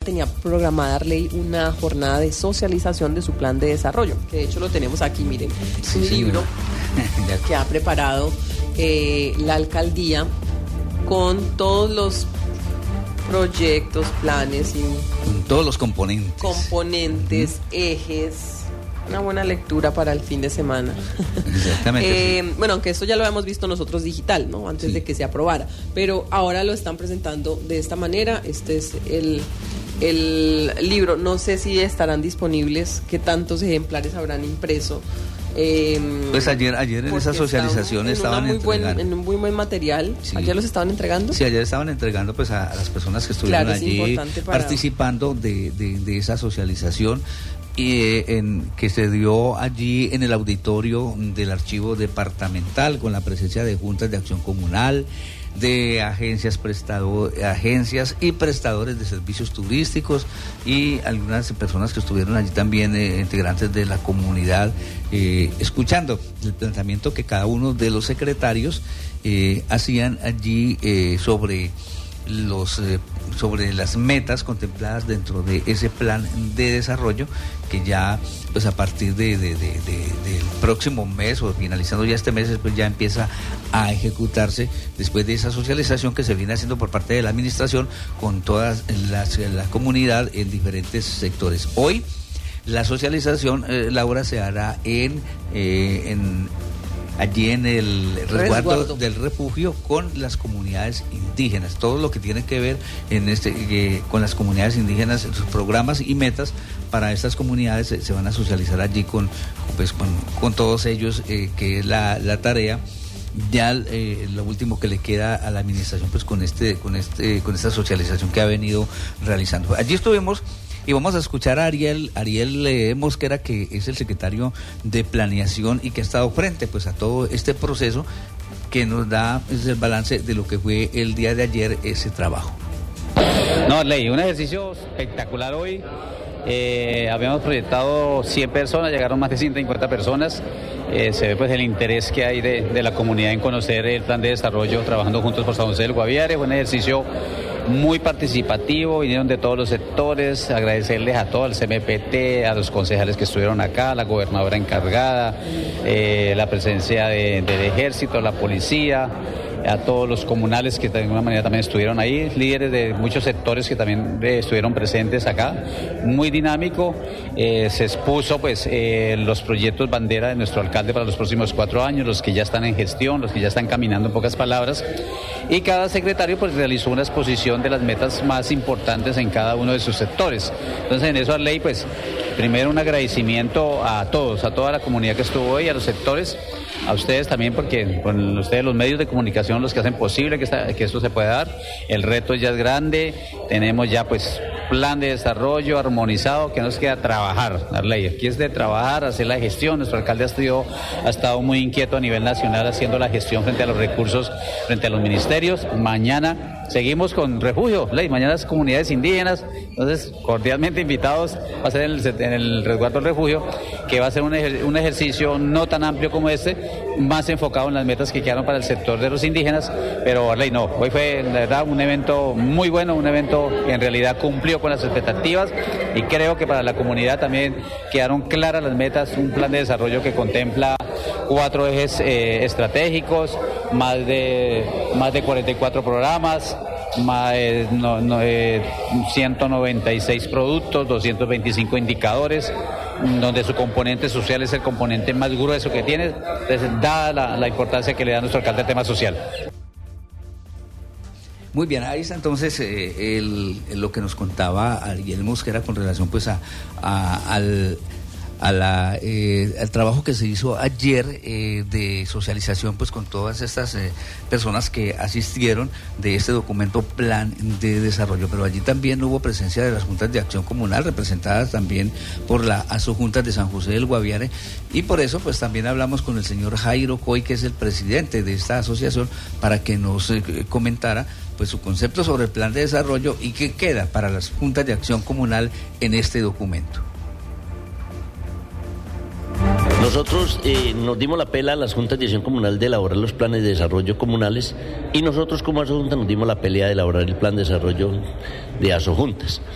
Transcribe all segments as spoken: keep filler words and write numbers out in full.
tenía programada Arley una jornada de socialización de su plan de desarrollo, que de hecho lo tenemos aquí, miren, es un sí, libro bueno. que ha preparado eh, la alcaldía con todos los proyectos, planes y con todos los componentes. Componentes, uh-huh. ejes. Una buena lectura para el fin de semana. Exactamente. eh, sí. Bueno, aunque esto ya lo habíamos visto nosotros digital, ¿no? Antes sí. de que se aprobara. Pero ahora lo están presentando de esta manera. Este es el, el libro. No sé si estarán disponibles, qué tantos ejemplares habrán impreso. Eh, pues ayer ayer en esa socialización en estaban muy entregando buen, en un muy buen material. Sí. ¿Ayer los estaban entregando? Sí, ayer estaban entregando pues a, a las personas que estuvieron claro, allí para... participando de, de, de esa socialización y eh, en, que se dio allí en el auditorio del archivo departamental con la presencia de juntas de acción comunal, de agencias prestado, agencias y prestadores de servicios turísticos y algunas personas que estuvieron allí también eh, integrantes de la comunidad eh, escuchando el planteamiento que cada uno de los secretarios eh, hacían allí eh, sobre los eh, sobre las metas contempladas dentro de ese plan de desarrollo que ya pues a partir de, de, de, de del próximo mes o finalizando ya este mes pues ya empieza a ejecutarse después de esa socialización que se viene haciendo por parte de la administración con toda las, la comunidad en diferentes sectores. Hoy la socialización, eh, Laura, se hará en, eh, en allí en el resguardo, resguardo del refugio con las comunidades indígenas, todo lo que tiene que ver en este eh, con las comunidades indígenas, sus programas y metas para estas comunidades se, se van a socializar allí con pues con, con todos ellos, eh, que es la, la tarea. Ya eh, lo último que le queda a la administración pues con este con este con esta socialización que ha venido realizando. Allí estuvimos. Y vamos a escuchar a Ariel, Ariel eh, Mosquera, que es el secretario de Planeación y que ha estado frente pues a todo este proceso que nos da pues, el balance de lo que fue el día de ayer ese trabajo. No, Ley, un ejercicio espectacular hoy. Eh, habíamos proyectado cien personas, llegaron más de ciento cincuenta personas. Eh, se ve pues el interés que hay de, de la comunidad en conocer el plan de desarrollo trabajando juntos por San José del Guaviare. Fue un ejercicio muy participativo, vinieron de todos los sectores, agradecerles a todo el C M P T, a los concejales que estuvieron acá, la gobernadora encargada, eh, la presencia de, del ejército, la policía, a todos los comunales que de alguna manera también estuvieron ahí, líderes de muchos sectores que también eh, estuvieron presentes acá, muy dinámico, eh, se expuso pues eh, los proyectos bandera de nuestro alcalde para los próximos cuatro años, los que ya están en gestión, los que ya están caminando en pocas palabras, y cada secretario pues realizó una exposición de las metas más importantes en cada uno de sus sectores. Entonces en eso, Arley, pues primero un agradecimiento a todos, a toda la comunidad que estuvo hoy, a los sectores, a ustedes también, porque con ustedes los medios de comunicación los que hacen posible que, esta, que esto se pueda dar. El reto ya es grande, tenemos ya pues plan de desarrollo armonizado, que nos queda trabajar, Arley. Aquí es de trabajar, hacer la gestión. Nuestro alcalde ha estado, ha estado muy inquieto a nivel nacional haciendo la gestión frente a los recursos, frente a los ministerios. Mañana seguimos con refugio, Ley, mañana las comunidades indígenas, entonces cordialmente invitados, va a ser en el, en el resguardo del refugio, que va a ser un, ejer, un ejercicio no tan amplio como este, más enfocado en las metas que quedaron para el sector de los indígenas, pero Ley, no, hoy fue la verdad un evento muy bueno, un evento que en realidad cumplió con las expectativas y creo que para la comunidad también quedaron claras las metas, un plan de desarrollo que contempla cuatro ejes eh, estratégicos, más de, más de cuarenta y cuatro programas, más, eh, no, no, eh, ciento noventa y seis productos, doscientos veinticinco indicadores, donde su componente social es el componente más grueso que tiene, entonces, dada la, la importancia que le da nuestro alcalde al tema social. Muy bien, ahí está entonces eh, el, lo que nos contaba Ariel Mosquera con relación pues a, a al a la eh, al trabajo que se hizo ayer eh, de socialización pues con todas estas eh, personas que asistieron de este documento plan de desarrollo, pero allí también hubo presencia de las juntas de acción comunal representadas también por la asojunta de San José del Guaviare, y por eso pues también hablamos con el señor Jairo Coy, que es el presidente de esta asociación, para que nos eh, comentara pues su concepto sobre el plan de desarrollo y qué queda para las juntas de acción comunal en este documento. Nosotros eh, nos dimos la pela a las juntas de acción comunal de elaborar los planes de desarrollo comunales, y nosotros como asojunta nos dimos la pelea de elaborar el plan de desarrollo de asojuntas.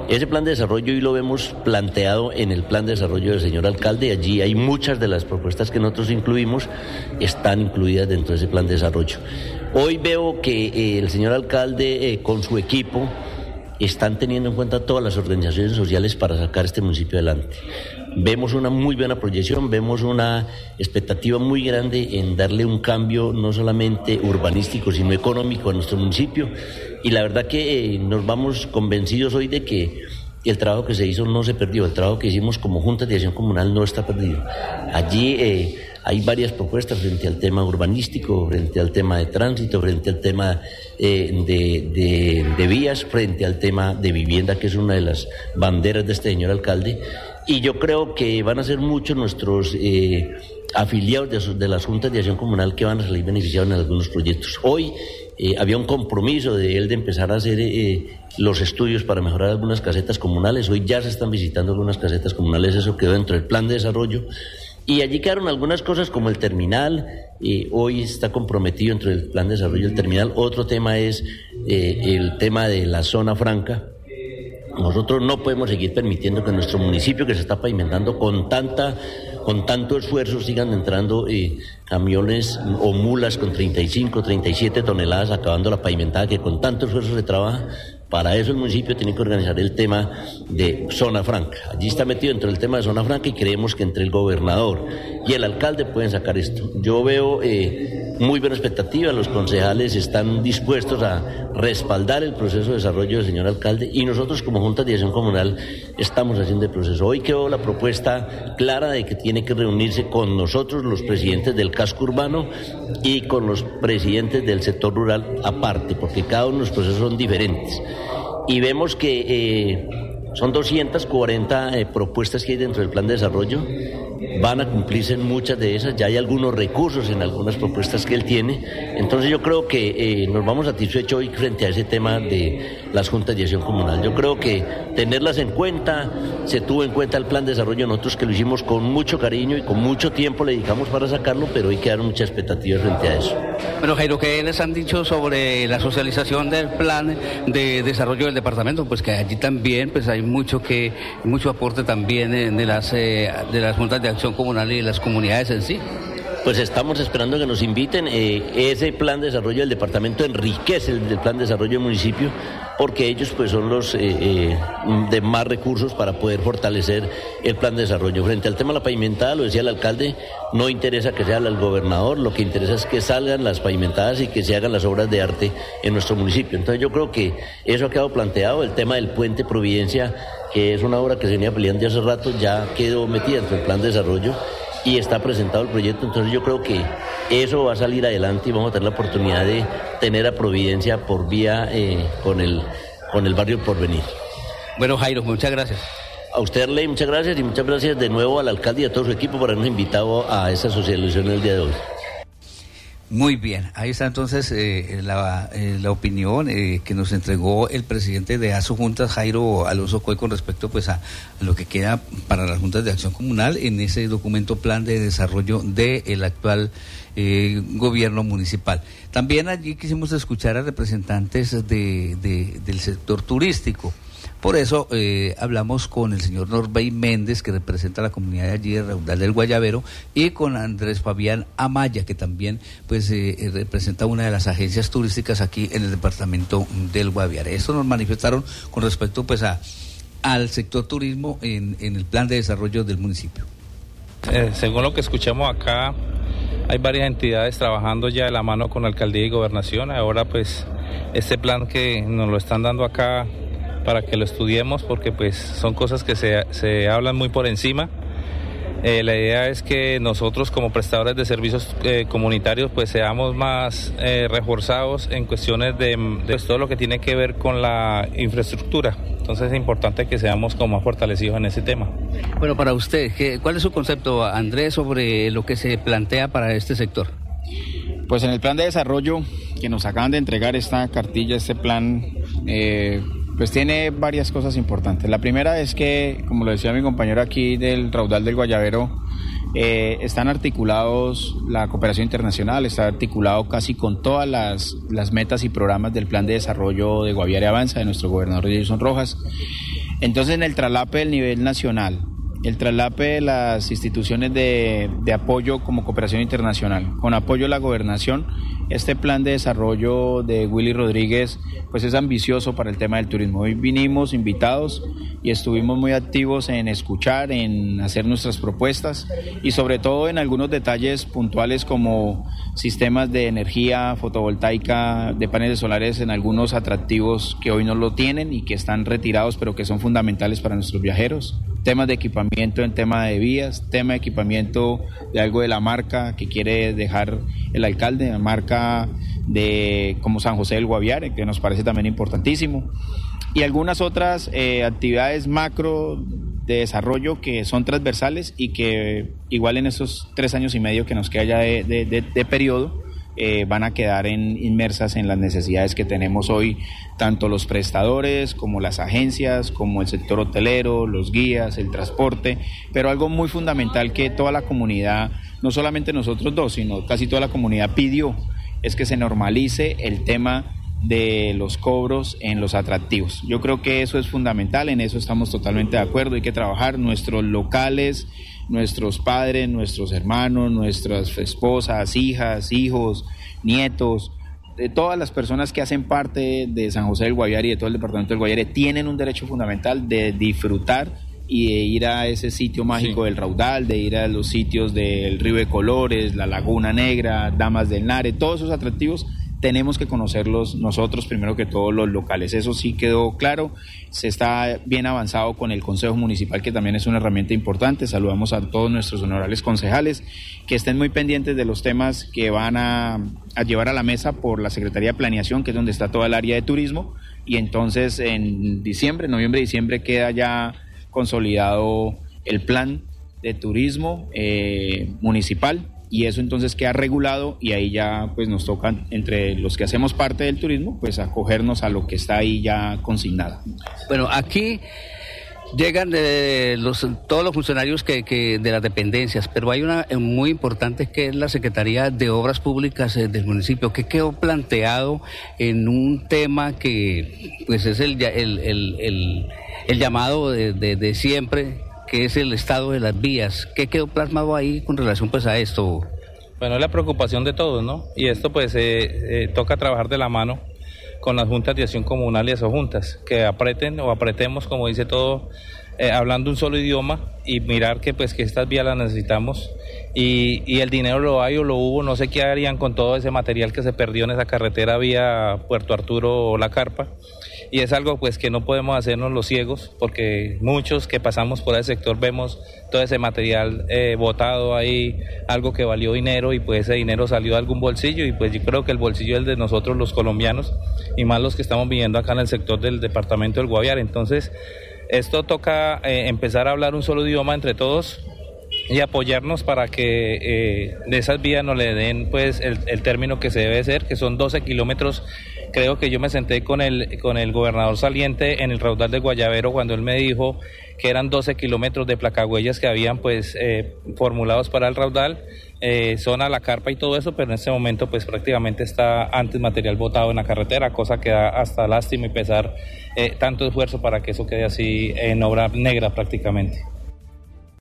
Ese plan de desarrollo hoy lo vemos planteado en el plan de desarrollo del señor alcalde. Allí hay muchas de las propuestas que nosotros incluimos, están incluidas dentro de ese plan de desarrollo. Hoy veo que eh, el señor alcalde eh, con su equipo están teniendo en cuenta todas las organizaciones sociales para sacar este municipio adelante. Vemos una muy buena proyección, vemos una expectativa muy grande en darle un cambio no solamente urbanístico, sino económico a nuestro municipio. Y la verdad que eh, nos vamos convencidos hoy de que el trabajo que se hizo no se perdió, el trabajo que hicimos como Juntas de Acción Comunal no está perdido. Allí eh, hay varias propuestas frente al tema urbanístico, frente al tema de tránsito, frente al tema eh, de, de, de vías, frente al tema de vivienda, que es una de las banderas de este señor alcalde. Y yo creo que van a ser muchos nuestros eh, afiliados de, de las Juntas de Acción Comunal que van a salir beneficiados en algunos proyectos. Hoy eh, había un compromiso de él de empezar a hacer eh, los estudios para mejorar algunas casetas comunales. Hoy ya se están visitando algunas casetas comunales, eso quedó dentro del plan de desarrollo. Y allí quedaron algunas cosas como el terminal, eh, hoy está comprometido dentro del plan de desarrollo el terminal. Otro tema es eh, el tema de la zona franca. Nosotros no podemos seguir permitiendo que nuestro municipio, que se está pavimentando con tanta, con tanto esfuerzo, sigan entrando eh, camiones o mulas con treinta y cinco, treinta y siete toneladas acabando la pavimentada, que con tanto esfuerzo se trabaja. Para eso el municipio tiene que organizar el tema de zona franca. Allí está metido dentro del tema de zona franca y creemos que entre el gobernador y el alcalde pueden sacar esto. Yo veo eh, muy buena expectativa, los concejales están dispuestos a respaldar el proceso de desarrollo del señor alcalde y nosotros como Junta de Acción Comunal estamos haciendo el proceso. Hoy quedó la propuesta clara de que tiene que reunirse con nosotros los presidentes del casco urbano y con los presidentes del sector rural aparte, porque cada uno de los procesos son diferentes. Y vemos que eh, son doscientas cuarenta eh, propuestas que hay dentro del plan de desarrollo, van a cumplirse en muchas de esas, ya hay algunos recursos en algunas propuestas que él tiene, entonces yo creo que eh, nos vamos satisfechos hoy frente a ese tema de las Juntas de Acción Comunal. Yo creo que tenerlas en cuenta, se tuvo en cuenta el plan de desarrollo, nosotros que lo hicimos con mucho cariño y con mucho tiempo le dedicamos para sacarlo, pero hoy quedaron muchas expectativas frente a eso. Bueno, Jairo, ¿qué les han dicho sobre la socialización del plan de desarrollo del departamento? Pues que allí también pues hay mucho que mucho aporte también de las eh, de las juntas de acción comunal y de las comunidades en sí. Pues estamos esperando que nos inviten. Eh, ese plan de desarrollo del departamento enriquece el, el plan de desarrollo del municipio, porque ellos pues son los eh, eh, de más recursos para poder fortalecer el plan de desarrollo. Frente al tema de la pavimentada, lo decía el alcalde, no interesa que sea el gobernador, lo que interesa es que salgan las pavimentadas y que se hagan las obras de arte en nuestro municipio. Entonces yo creo que eso ha quedado planteado. El tema del puente Providencia, que es una obra que se venía peleando hace rato, ya quedó metida dentro del plan de desarrollo y está presentado el proyecto. Entonces yo creo que eso va a salir adelante y vamos a tener la oportunidad de tener a Providencia por vía eh, con el con el barrio Porvenir. Bueno, Jairo, muchas gracias. A usted, Ley, muchas gracias, y muchas gracias de nuevo al alcalde y a todo su equipo por habernos invitado a esta socialización el día de hoy. Muy bien, ahí está entonces eh, la, eh, la opinión eh, que nos entregó el presidente de Asojuntas, Jairo Alonso Coy, con respecto pues a lo que queda para las juntas de acción comunal en ese documento plan de desarrollo del actual eh, gobierno municipal. También allí quisimos escuchar a representantes de, de, del sector turístico. Por eso eh, hablamos con el señor Norbey Méndez, que representa a la comunidad de allí de Raudal del Guayabero, y con Andrés Fabián Amaya, que también pues eh, representa una de las agencias turísticas aquí en el departamento del Guaviare. Esto nos manifestaron con respecto pues a al sector turismo en, en el plan de desarrollo del municipio. Eh, según lo que escuchamos acá, hay varias entidades trabajando ya de la mano con alcaldía y gobernación. Ahora pues este plan que nos lo están dando acá para que lo estudiemos, porque pues son cosas que se, se hablan muy por encima. Eh, la idea es que nosotros como prestadores de servicios eh, comunitarios pues seamos más eh, reforzados en cuestiones de, de todo lo que tiene que ver con la infraestructura. Entonces es importante que seamos como más fortalecidos en ese tema. Bueno, para usted, ¿qué, ¿cuál es su concepto, Andrés, sobre lo que se plantea para este sector? Pues en el plan de desarrollo que nos acaban de entregar, esta cartilla, este plan, eh, pues tiene varias cosas importantes. La primera es que, como lo decía mi compañero aquí del Raudal del Guayabero, eh, están articulados la cooperación internacional, está articulado casi con todas las, las metas y programas del plan de desarrollo de Guaviare Avanza, de nuestro gobernador Jason Rojas. Entonces, en el traslape del nivel nacional, el traslape de las instituciones de, de apoyo como cooperación internacional, con apoyo de la gobernación, este plan de desarrollo de Willy Rodríguez pues es ambicioso para el tema del turismo. Hoy vinimos invitados y estuvimos muy activos en escuchar, en hacer nuestras propuestas y sobre todo en algunos detalles puntuales como sistemas de energía fotovoltaica, de paneles solares en algunos atractivos que hoy no lo tienen y que están retirados pero que son fundamentales para nuestros viajeros. Temas de equipamiento en tema de vías, tema de equipamiento de algo de la marca que quiere dejar el alcalde, la marca de como San José del Guaviare, que nos parece también importantísimo, y algunas otras eh, actividades macro de desarrollo que son transversales y que igual en esos tres años y medio que nos queda ya de, de, de, de periodo, Eh, van a quedar en, inmersas en las necesidades que tenemos hoy, tanto los prestadores como las agencias, como el sector hotelero, los guías, el transporte, pero algo muy fundamental que toda la comunidad, no solamente nosotros dos, sino casi toda la comunidad pidió, es que se normalice el tema de los cobros en los atractivos. Yo creo que eso es fundamental, en eso estamos totalmente de acuerdo, hay que trabajar nuestros locales, nuestros padres, nuestros hermanos, nuestras esposas, hijas, hijos, nietos, de todas las personas que hacen parte de San José del Guaviare y de todo el departamento del Guaviare tienen un derecho fundamental de disfrutar y de ir a ese sitio mágico sí. del Raudal, de ir a los sitios del Río de Colores, la Laguna Negra, Damas del Nare, todos esos atractivos tenemos que conocerlos nosotros primero que todos los locales, eso sí quedó claro, se está bien avanzado con el Consejo Municipal que también es una herramienta importante, saludamos a todos nuestros honorables concejales que estén muy pendientes de los temas que van a, a llevar a la mesa por la Secretaría de Planeación, que es donde está toda el área de turismo, y entonces en diciembre, noviembre, diciembre queda ya consolidado el plan de turismo eh, municipal, y eso entonces queda regulado y ahí ya pues nos toca entre los que hacemos parte del turismo pues acogernos a lo que está ahí ya consignado. Bueno, aquí llegan eh, los, todos los funcionarios que, que de las dependencias, pero hay una eh, muy importante que es la Secretaría de Obras Públicas eh, del municipio, que quedó planteado en un tema que pues es el, el, el, el, el llamado de, de, de siempre, que es el estado de las vías. ¿Qué quedó plasmado ahí con relación pues a esto? Bueno, es la preocupación de todos, ¿no? Y esto pues eh, eh, toca trabajar de la mano con las juntas de acción comunal y esas juntas, que apreten o apretemos, como dice todo, eh, hablando un solo idioma y mirar que pues que estas vías las necesitamos y, y el dinero lo hay o lo hubo, no sé qué harían con todo ese material que se perdió en esa carretera vía Puerto Arturo o La Carpa. Y es algo pues que no podemos hacernos los ciegos porque muchos que pasamos por ese sector vemos todo ese material eh, botado ahí, algo que valió dinero y pues ese dinero salió de algún bolsillo y pues yo creo que el bolsillo es el de nosotros los colombianos y más los que estamos viviendo acá en el sector del departamento del Guaviare. Entonces esto toca eh, empezar a hablar un solo idioma entre todos y apoyarnos para que eh, de esas vías nos le den pues el, el término que se debe ser, que son doce kilómetros. Creo que yo me senté con el con el gobernador saliente en el Raudal de Guayabero cuando él me dijo que eran doce kilómetros de placahuellas que habían pues eh, formulados para el Raudal, eh, zona La Carpa y todo eso, pero en este momento pues prácticamente está antes material botado en la carretera, cosa que da hasta lástima y pesar eh, tanto esfuerzo para que eso quede así en obra negra prácticamente.